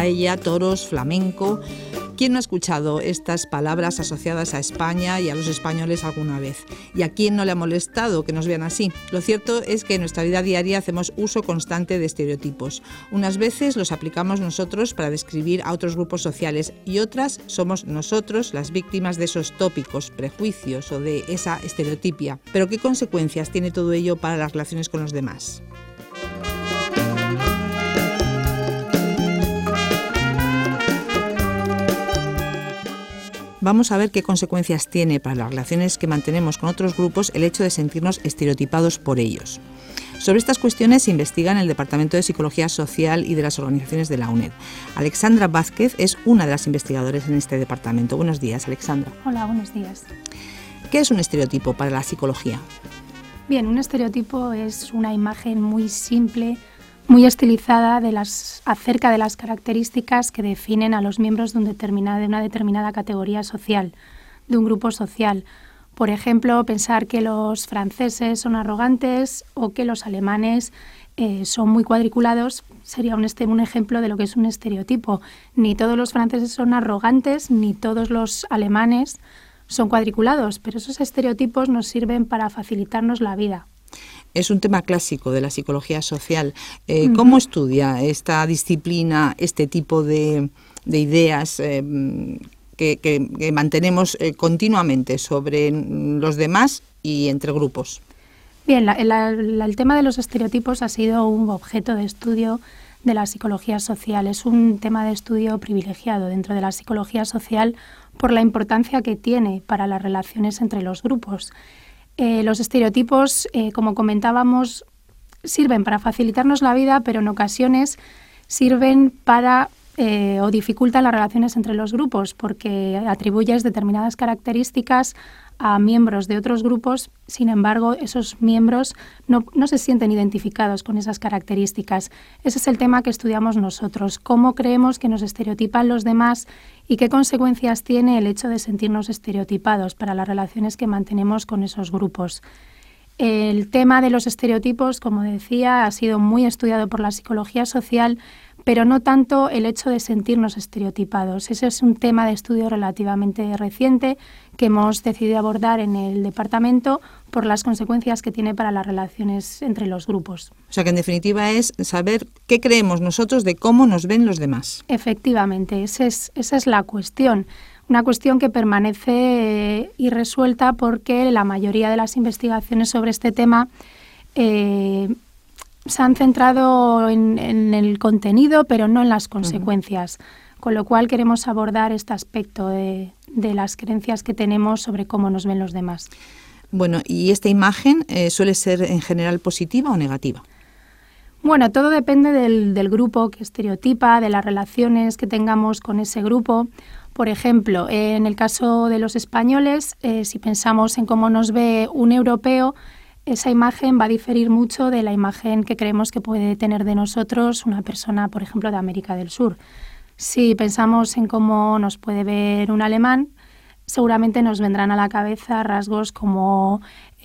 paella, toros, flamenco. ¿Quién no ha escuchado estas palabras asociadas a España y a los españoles alguna vez? ¿Y a quién no le ha molestado que nos vean así? Lo cierto es que en nuestra vida diaria hacemos uso constante de estereotipos. Unas veces los aplicamos nosotros para describir a otros grupos sociales y otras somos nosotros las víctimas de esos tópicos, prejuicios o de esa estereotipia. Pero ¿qué consecuencias tiene todo ello para las relaciones con los demás? Vamos a ver qué consecuencias tiene para las relaciones que mantenemos con otros grupos el hecho de sentirnos estereotipados por ellos. Sobre estas cuestiones se investiga en el Departamento de Psicología Social y de las organizaciones de la UNED. Alexandra Vázquez es una de las investigadoras en este departamento. Buenos días, Alexandra. Hola, buenos días. ¿Qué es un estereotipo para la psicología? Bien, un estereotipo es una imagen muy simple, muy estilizada acerca de las características que definen a los miembros de una determinada categoría social, de un grupo social. Por ejemplo, pensar que los franceses son arrogantes o que los alemanes son muy cuadriculados sería un ejemplo de lo que es un estereotipo. Ni todos los franceses son arrogantes, ni todos los alemanes son cuadriculados, pero esos estereotipos nos sirven para facilitarnos la vida. Es un tema clásico de la psicología social. ¿Cómo estudia esta disciplina este tipo de ideas que mantenemos continuamente sobre los demás y entre grupos? Bien, el tema de los estereotipos ha sido un objeto de estudio de la psicología social. Es un tema de estudio privilegiado dentro de la psicología social por la importancia que tiene para las relaciones entre los grupos. Los estereotipos, como comentábamos, sirven para facilitarnos la vida, pero en ocasiones sirven para o dificultan las relaciones entre los grupos porque atribuyes determinadas características a miembros de otros grupos. Sin embargo, esos miembros no se sienten identificados con esas características. Ese es el tema que estudiamos nosotros. ¿Cómo creemos que nos estereotipan los demás y qué consecuencias tiene el hecho de sentirnos estereotipados para las relaciones que mantenemos con esos grupos? El tema de los estereotipos, como decía, ha sido muy estudiado por la psicología social, pero no tanto el hecho de sentirnos estereotipados. Ese es un tema de estudio relativamente reciente que hemos decidido abordar en el departamento por las consecuencias que tiene para las relaciones entre los grupos. O sea que en definitiva es saber qué creemos nosotros de cómo nos ven los demás. Efectivamente, esa es la cuestión. Una cuestión que permanece irresuelta porque la mayoría de las investigaciones sobre este tema se han centrado en el contenido, pero no en las consecuencias. Con lo cual queremos abordar este aspecto de las creencias que tenemos sobre cómo nos ven los demás. Bueno, ¿y esta imagen suele ser en general positiva o negativa? Bueno, todo depende del grupo que estereotipa, de las relaciones que tengamos con ese grupo. Por ejemplo, en el caso de los españoles, si pensamos en cómo nos ve un europeo, esa imagen va a diferir mucho de la imagen que creemos que puede tener de nosotros una persona, por ejemplo, de América del Sur. Si pensamos en cómo nos puede ver un alemán, seguramente nos vendrán a la cabeza rasgos como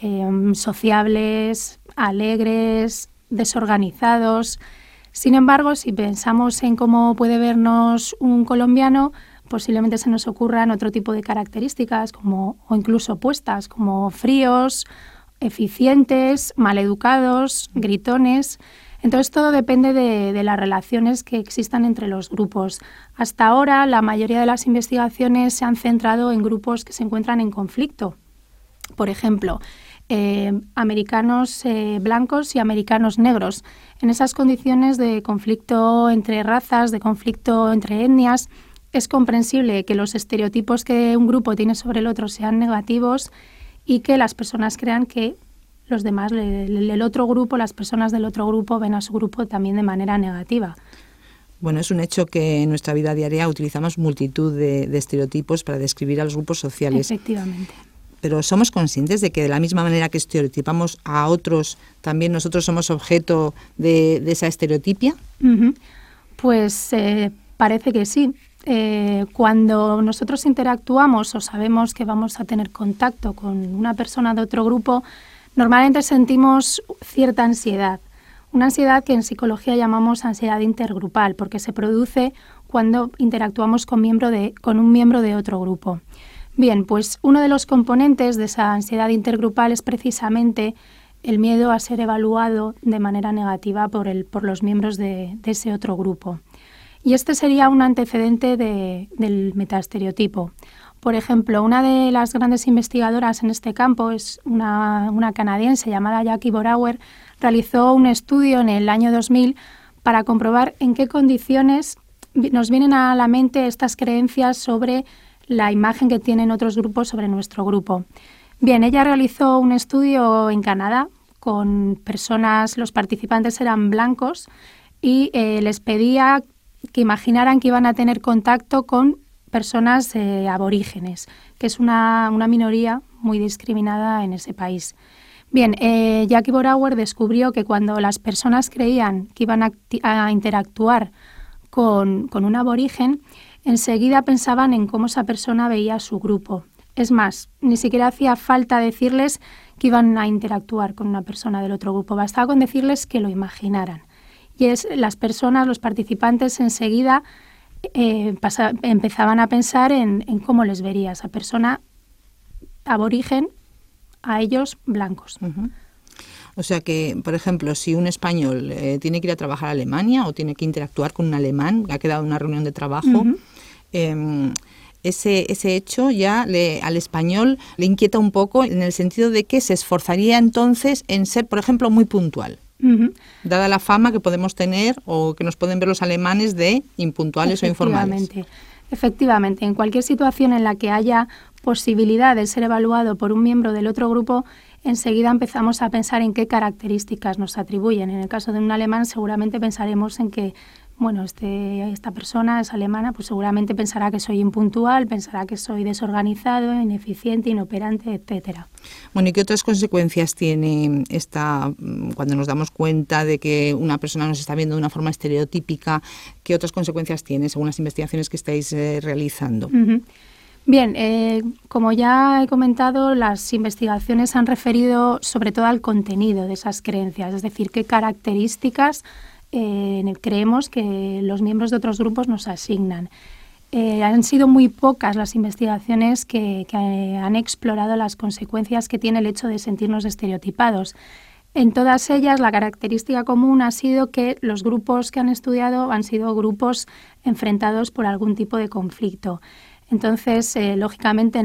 sociables, alegres, desorganizados. Sin embargo, si pensamos en cómo puede vernos un colombiano, posiblemente se nos ocurran otro tipo de características o incluso opuestas, como fríos, eficientes, maleducados, gritones. Entonces todo depende de las relaciones que existan entre los grupos. Hasta ahora la mayoría de las investigaciones se han centrado en grupos que se encuentran en conflicto. Por ejemplo, americanos blancos y americanos negros. En esas condiciones de conflicto entre razas, de conflicto entre etnias, es comprensible que los estereotipos que un grupo tiene sobre el otro sean negativos y que las personas crean que los demás, el otro grupo, las personas del otro grupo ven a su grupo también de manera negativa. Bueno, es un hecho que en nuestra vida diaria utilizamos multitud de estereotipos para describir a los grupos sociales. Efectivamente. Pero ¿somos conscientes de que de la misma manera que estereotipamos a otros, también nosotros somos objeto de esa estereotipia? Uh-huh. Pues parece que sí. Cuando nosotros interactuamos o sabemos que vamos a tener contacto con una persona de otro grupo, normalmente sentimos cierta ansiedad, Una ansiedad que en psicología llamamos ansiedad intergrupal, porque se produce cuando interactuamos con un miembro de otro grupo. Bien, pues uno de los componentes de esa ansiedad intergrupal es precisamente el miedo a ser evaluado de manera negativa por los miembros de ese otro grupo. Y este sería un antecedente del metaestereotipo. Por ejemplo, una de las grandes investigadoras en este campo es una canadiense llamada Jackie Borauer. Realizó un estudio en el año 2000 para comprobar en qué condiciones nos vienen a la mente estas creencias sobre la imagen que tienen otros grupos sobre nuestro grupo. Bien, ella realizó un estudio en Canadá con personas, los participantes eran blancos y les pedía que imaginaran que iban a tener contacto con personas aborígenes, que es una minoría muy discriminada en ese país. Bien, Jackie Borauer descubrió que cuando las personas creían que iban a interactuar con un aborigen, enseguida pensaban en cómo esa persona veía a su grupo. Es más, ni siquiera hacía falta decirles que iban a interactuar con una persona del otro grupo, bastaba con decirles que lo imaginaran. Y las personas, los participantes, enseguida empezaban a pensar en cómo les vería esa persona aborigen a ellos blancos. Uh-huh. O sea que, por ejemplo, si un español tiene que ir a trabajar a Alemania o tiene que interactuar con un alemán, ha quedado en una reunión de trabajo, ese hecho ya al español le inquieta un poco en el sentido de que se esforzaría entonces en ser, por ejemplo, muy puntual. Uh-huh. Dada la fama que podemos tener o que nos pueden ver los alemanes de impuntuales o informales. Efectivamente, en cualquier situación en la que haya posibilidad de ser evaluado por un miembro del otro grupo, enseguida empezamos a pensar en qué características nos atribuyen. En el caso de un alemán seguramente pensaremos en que, bueno, esta persona es alemana, pues seguramente pensará que soy impuntual, pensará que soy desorganizado, ineficiente, inoperante, etcétera. Bueno, ¿y qué otras consecuencias tiene cuando nos damos cuenta de que una persona nos está viendo de una forma estereotípica? ¿Qué otras consecuencias tiene según las investigaciones que estáis realizando? Uh-huh. Bien, como ya he comentado, las investigaciones han referido sobre todo al contenido de esas creencias, es decir, qué características creemos que los miembros de otros grupos nos asignan. Han sido muy pocas las investigaciones que han explorado las consecuencias que tiene el hecho de sentirnos estereotipados. En todas ellas, la característica común ha sido que los grupos que han estudiado han sido grupos enfrentados por algún tipo de conflicto. Entonces, lógicamente, en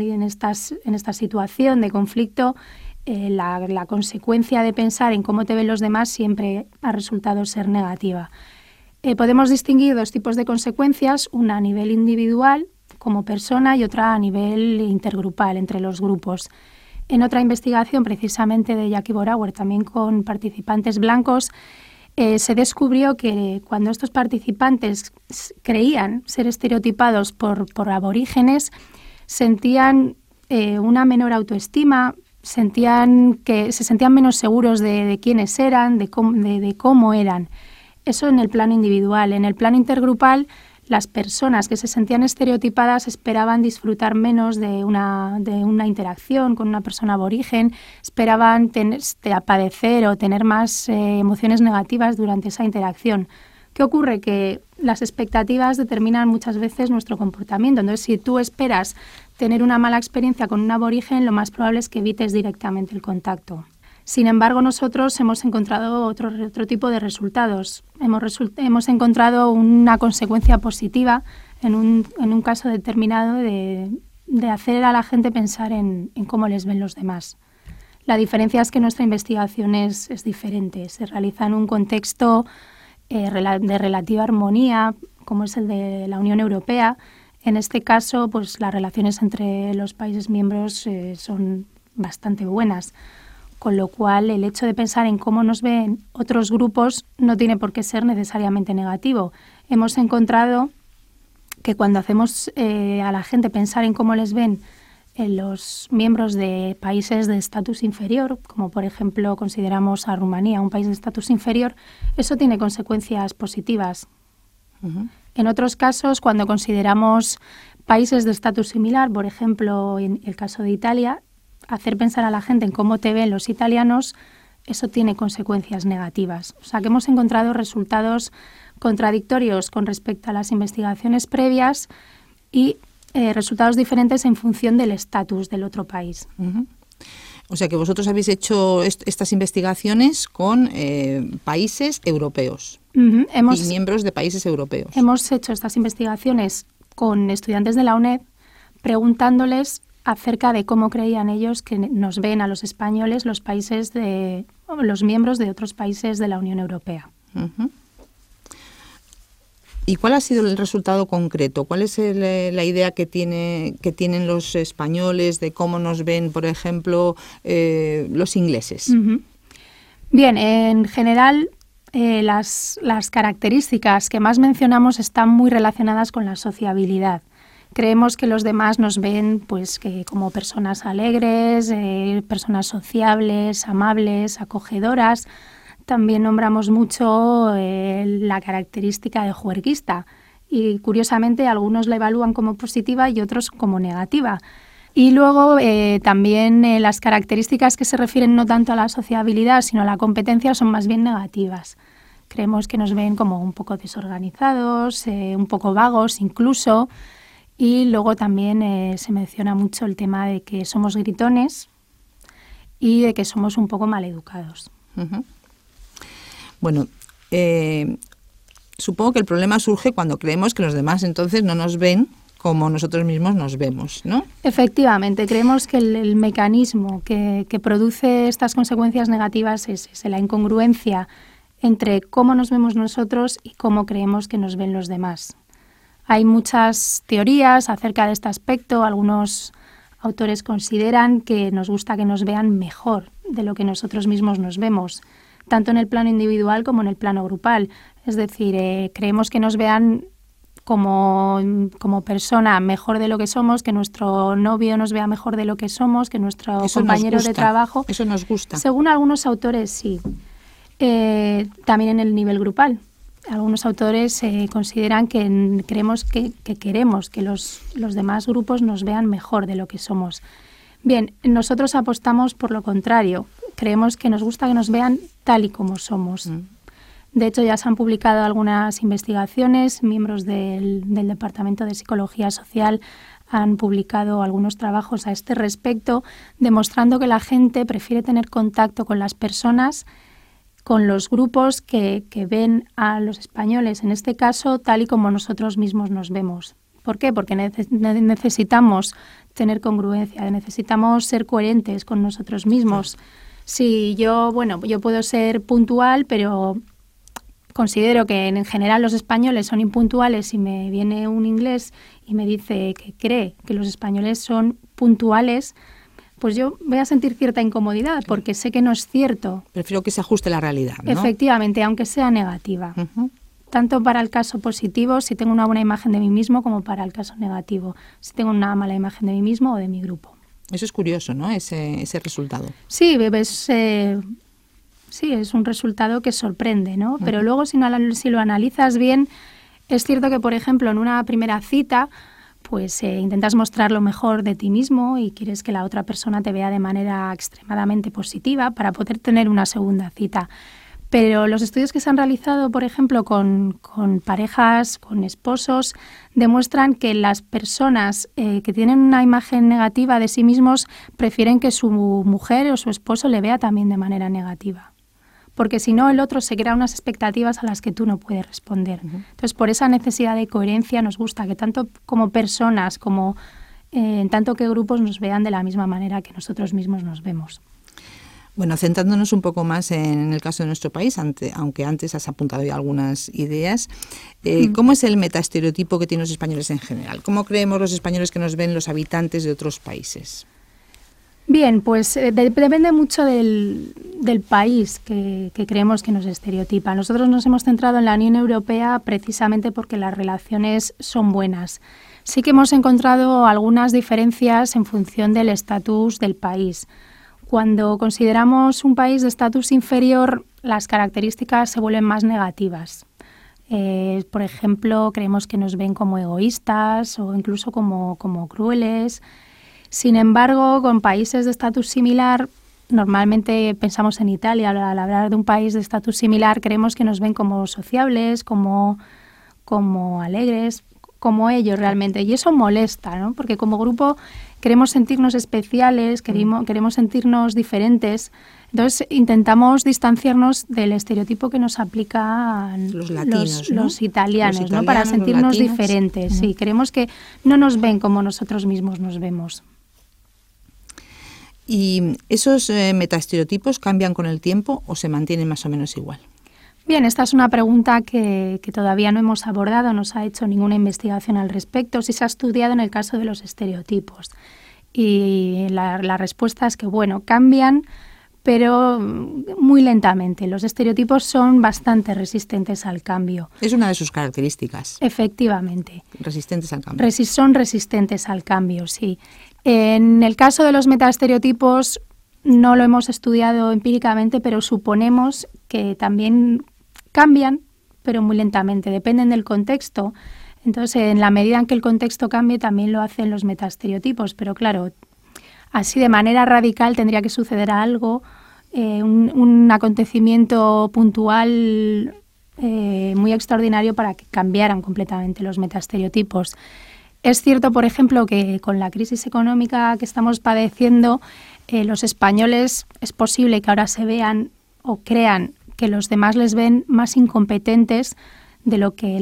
esta situación de conflicto, la consecuencia de pensar en cómo te ven los demás siempre ha resultado ser negativa. Podemos distinguir dos tipos de consecuencias, una a nivel individual como persona y otra a nivel intergrupal entre los grupos. En otra investigación, precisamente de Jackie Borauer, también con participantes blancos, se descubrió que cuando estos participantes creían ser estereotipados por aborígenes, sentían una menor autoestima, se sentían menos seguros de quiénes eran, de cómo eran. Eso en el plano individual. En el plano intergrupal, las personas que se sentían estereotipadas esperaban disfrutar menos de una interacción con una persona aborigen, esperaban padecer o tener más emociones negativas durante esa interacción. ¿Qué ocurre? Que las expectativas determinan muchas veces nuestro comportamiento. Entonces, si tú esperas tener una mala experiencia con un aborigen, lo más probable es que evites directamente el contacto. Sin embargo, nosotros hemos encontrado otro tipo de resultados. Hemos encontrado una consecuencia positiva en un caso determinado de hacer a la gente pensar en cómo les ven los demás. La diferencia es que nuestra investigación es diferente. Se realiza en un contexto de relativa armonía, como es el de la Unión Europea. En este caso, pues las relaciones entre los países miembros son bastante buenas. Con lo cual, el hecho de pensar en cómo nos ven otros grupos no tiene por qué ser necesariamente negativo. Hemos encontrado que cuando hacemos a la gente pensar en cómo les ven los miembros de países de estatus inferior, como por ejemplo consideramos a Rumanía un país de estatus inferior, eso tiene consecuencias positivas. Uh-huh. En otros casos, cuando consideramos países de estatus similar, por ejemplo en el caso de Italia, hacer pensar a la gente en cómo te ven los italianos eso tiene consecuencias negativas. O sea, que hemos encontrado resultados contradictorios con respecto a las investigaciones previas y resultados diferentes en función del estatus del otro país. Uh-huh. O sea que vosotros habéis hecho estas investigaciones con países europeos y miembros de países europeos. Hemos hecho estas investigaciones con estudiantes de la UNED preguntándoles acerca de cómo creían ellos que nos ven a los españoles los miembros de otros países de la Unión Europea. Uh-huh. ¿Y cuál ha sido el resultado concreto? ¿Cuál es la idea que tienen los españoles de cómo nos ven, por ejemplo, los ingleses? Uh-huh. Bien, en general las características que más mencionamos están muy relacionadas con la sociabilidad. Creemos que los demás nos ven pues, que como personas alegres, personas sociables, amables, acogedoras. También nombramos mucho la característica de juerguista y curiosamente algunos la evalúan como positiva y otros como negativa. Y luego también las características que se refieren no tanto a la sociabilidad sino a la competencia son más bien negativas. Creemos que nos ven como un poco desorganizados, un poco vagos incluso, y luego también se menciona mucho el tema de que somos gritones y de que somos un poco maleducados. Uh-huh. Bueno, supongo que el problema surge cuando creemos que los demás entonces no nos ven como nosotros mismos nos vemos, ¿no? Efectivamente, creemos que el mecanismo que produce estas consecuencias negativas es la incongruencia entre cómo nos vemos nosotros y cómo creemos que nos ven los demás. Hay muchas teorías acerca de este aspecto. Algunos autores consideran que nos gusta que nos vean mejor de lo que nosotros mismos nos vemos, tanto en el plano individual como en el plano grupal. Es decir, creemos que nos vean como persona mejor de lo que somos, que nuestro novio nos vea mejor de lo que somos, que nuestro compañero de trabajo. Eso nos gusta. Según algunos autores, sí. También en el nivel grupal. Algunos autores consideran que queremos que los demás grupos nos vean mejor de lo que somos. Bien, nosotros apostamos por lo contrario. Creemos que nos gusta que nos vean tal y como somos. De hecho, ya se han publicado algunas investigaciones. Miembros del Departamento de Psicología Social han publicado algunos trabajos a este respecto, demostrando que la gente prefiere tener contacto con las personas, con los grupos que ven a los españoles, en este caso, tal y como nosotros mismos nos vemos. ¿Por qué? Porque necesitamos tener congruencia, necesitamos ser coherentes con nosotros mismos. Sí. Si yo puedo ser puntual, pero considero que en general los españoles son impuntuales y me viene un inglés y me dice que cree que los españoles son puntuales, pues yo voy a sentir cierta incomodidad porque sé que no es cierto. Prefiero que se ajuste a la realidad, ¿no? Efectivamente, aunque sea negativa. Uh-huh. Tanto para el caso positivo, si tengo una buena imagen de mí mismo, como para el caso negativo, si tengo una mala imagen de mí mismo o de mi grupo. Eso es curioso, ¿no? Ese resultado. Sí, es un resultado que sorprende, ¿no? Uh-huh. Pero luego, si lo analizas bien, es cierto que, por ejemplo, en una primera cita, pues intentas mostrar lo mejor de ti mismo y quieres que la otra persona te vea de manera extremadamente positiva para poder tener una segunda cita. Pero los estudios que se han realizado, por ejemplo, con parejas, con esposos, demuestran que las personas que tienen una imagen negativa de sí mismos prefieren que su mujer o su esposo le vea también de manera negativa. Porque si no, el otro se crea unas expectativas a las que tú no puedes responder. Uh-huh. Entonces, por esa necesidad de coherencia nos gusta que tanto como personas como en tanto que grupos nos vean de la misma manera que nosotros mismos nos vemos. Bueno, centrándonos un poco más en el caso de nuestro país, aunque antes has apuntado ya algunas ideas, ¿cómo es el metaestereotipo que tienen los españoles en general? ¿Cómo creemos los españoles que nos ven los habitantes de otros países? Bien, pues depende mucho del país que creemos que nos estereotipa. Nosotros nos hemos centrado en la Unión Europea precisamente porque las relaciones son buenas. Sí que hemos encontrado algunas diferencias en función del estatus del país. Cuando consideramos un país de estatus inferior, las características se vuelven más negativas. Por ejemplo, creemos que nos ven como egoístas o incluso como crueles. Sin embargo, con países de estatus similar, normalmente pensamos en Italia, al hablar de un país de estatus similar, creemos que nos ven como sociables, como alegres, como ellos realmente. Y eso molesta, ¿no? Porque como grupo queremos sentirnos especiales, queremos sentirnos diferentes. Entonces intentamos distanciarnos del estereotipo que nos aplican los latinos, los italianos, ¿no? Para sentirnos diferentes. Sí, queremos que no nos ven como nosotros mismos nos vemos. ¿Y esos metaestereotipos cambian con el tiempo o se mantienen más o menos igual? Bien, esta es una pregunta que todavía no hemos abordado, no se ha hecho ninguna investigación al respecto. Sí se ha estudiado en el caso de los estereotipos. Y la respuesta es que, bueno, cambian, pero muy lentamente. Los estereotipos son bastante resistentes al cambio. Es una de sus características. Efectivamente. Resistentes al cambio. Son resistentes al cambio, sí. En el caso de los metaestereotipos no lo hemos estudiado empíricamente, pero suponemos que también cambian, pero muy lentamente. Dependen del contexto. Entonces, en la medida en que el contexto cambie, también lo hacen los metaestereotipos. Pero claro, así de manera radical tendría que suceder algo, un acontecimiento puntual muy extraordinario para que cambiaran completamente los metaestereotipos. Es cierto, por ejemplo, que con la crisis económica que estamos padeciendo, los españoles es posible que ahora se vean o crean que los demás les ven más incompetentes de lo que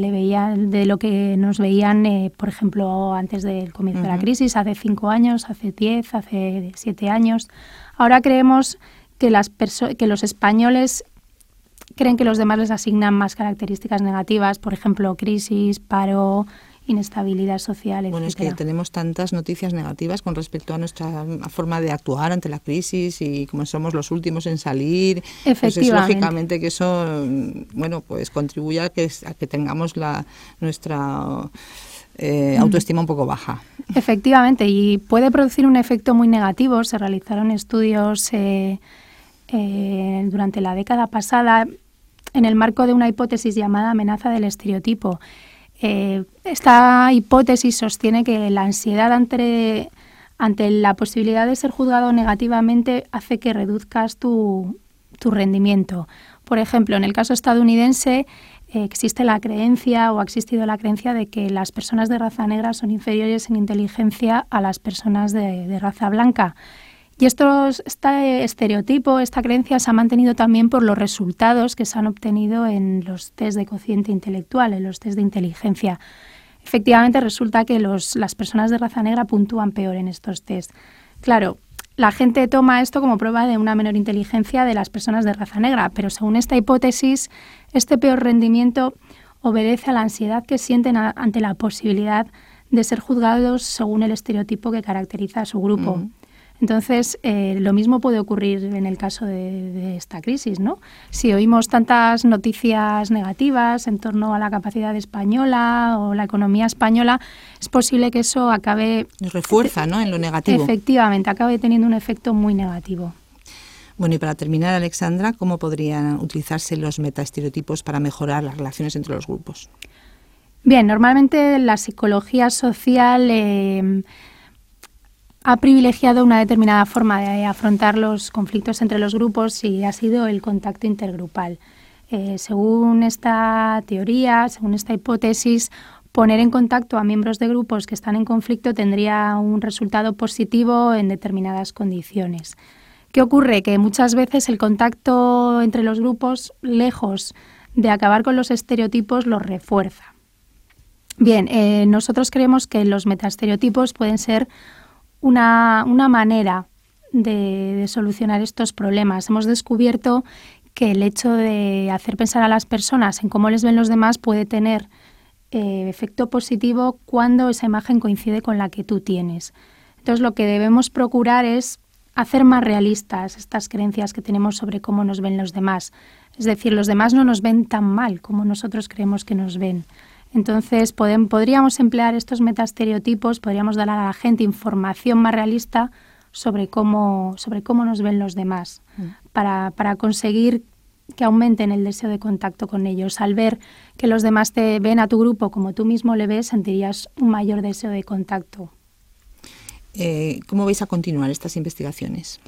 nos veían, por ejemplo, antes del comienzo de la crisis, hace 5 años, hace 10, hace 7 años. Ahora creemos que los españoles creen que los demás les asignan más características negativas, por ejemplo, crisis, paro, inestabilidad social, etc. Bueno, es que tenemos tantas noticias negativas con respecto a nuestra forma de actuar ante la crisis y como somos los últimos en salir. Pues es lógicamente que eso, bueno, pues contribuye a que tengamos nuestra autoestima un poco baja. Efectivamente, y puede producir un efecto muy negativo. Se realizaron estudios durante la década pasada en el marco de una hipótesis llamada amenaza del estereotipo. Esta hipótesis sostiene que la ansiedad ante la posibilidad de ser juzgado negativamente hace que reduzcas tu rendimiento. Por ejemplo, en el caso estadounidense existe la creencia o ha existido la creencia de que las personas de raza negra son inferiores en inteligencia a las personas de raza blanca. Y este estereotipo, esta creencia se ha mantenido también por los resultados que se han obtenido en los test de cociente intelectual, en los test de inteligencia. Efectivamente, resulta que las personas de raza negra puntúan peor en estos test. Claro, la gente toma esto como prueba de una menor inteligencia de las personas de raza negra, pero según esta hipótesis, este peor rendimiento obedece a la ansiedad que sienten ante la posibilidad de ser juzgados según el estereotipo que caracteriza a su grupo. Entonces, lo mismo puede ocurrir en el caso de esta crisis, ¿no? Si oímos tantas noticias negativas en torno a la capacidad española o la economía española, es posible que eso acabe... Nos refuerza, ¿no?, en lo negativo. Efectivamente, acabe teniendo un efecto muy negativo. Bueno, y para terminar, Alexandra, ¿cómo podrían utilizarse los metaestereotipos para mejorar las relaciones entre los grupos? Bien, normalmente la psicología social ha privilegiado una determinada forma de afrontar los conflictos entre los grupos y ha sido el contacto intergrupal. Según esta teoría, según esta hipótesis, poner en contacto a miembros de grupos que están en conflicto tendría un resultado positivo en determinadas condiciones. ¿Qué ocurre? Que muchas veces el contacto entre los grupos, lejos de acabar con los estereotipos, los refuerza. Bien, nosotros creemos que los metaestereotipos pueden ser una manera de solucionar estos problemas. Hemos descubierto que el hecho de hacer pensar a las personas en cómo les ven los demás puede tener efecto positivo cuando esa imagen coincide con la que tú tienes. Entonces, lo que debemos procurar es hacer más realistas estas creencias que tenemos sobre cómo nos ven los demás. Es decir, los demás no nos ven tan mal como nosotros creemos que nos ven. Entonces, podríamos emplear estos metaestereotipos, podríamos dar a la gente información más realista sobre cómo nos ven los demás, para conseguir que aumenten el deseo de contacto con ellos. Al ver que los demás te ven a tu grupo como tú mismo le ves, sentirías un mayor deseo de contacto. ¿Cómo vais a continuar estas investigaciones?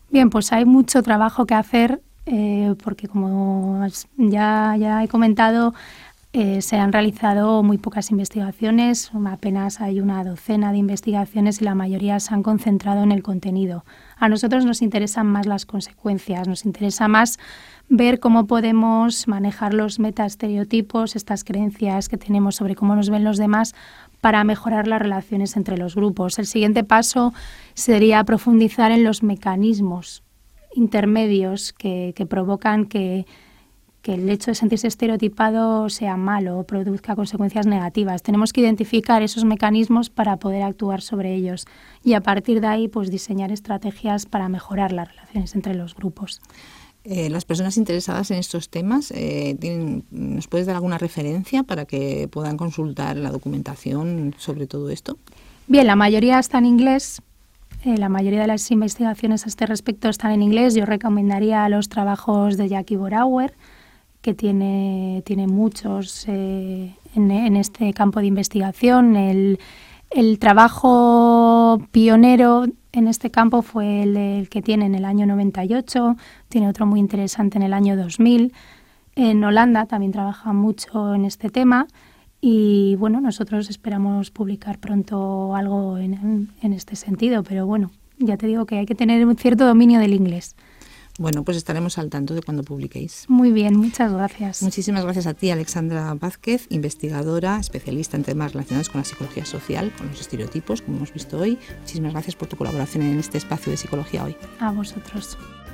Bien, pues hay mucho trabajo que hacer porque como ya he comentado, se han realizado muy pocas investigaciones, apenas hay una docena de investigaciones y la mayoría se han concentrado en el contenido. A nosotros nos interesan más las consecuencias, nos interesa más ver cómo podemos manejar los metaestereotipos, estas creencias que tenemos sobre cómo nos ven los demás para mejorar las relaciones entre los grupos. El siguiente paso sería profundizar en los mecanismos intermedios que provocan que el hecho de sentirse estereotipado sea malo o produzca consecuencias negativas. Tenemos que identificar esos mecanismos para poder actuar sobre ellos y a partir de ahí pues diseñar estrategias para mejorar las relaciones entre los grupos. Las personas interesadas en estos temas, ¿nos puedes dar alguna referencia para que puedan consultar la documentación sobre todo esto? Bien, la mayoría está en inglés. La mayoría de las investigaciones a este respecto están en inglés. Yo recomendaría los trabajos de Jackie Borauer, que tiene muchos en este campo de investigación. El trabajo pionero en este campo fue el que tiene en el año 98, tiene otro muy interesante en el año 2000. En Holanda también trabaja mucho en este tema y bueno, nosotros esperamos publicar pronto algo en este sentido, pero bueno, ya te digo que hay que tener un cierto dominio del inglés. Bueno, pues estaremos al tanto de cuando publiquéis. Muy bien, muchas gracias. Muchísimas gracias a ti, Alexandra Vázquez, investigadora, especialista en temas relacionados con la psicología social, con los estereotipos, como hemos visto hoy. Muchísimas gracias por tu colaboración en este espacio de Psicología Hoy. A vosotros.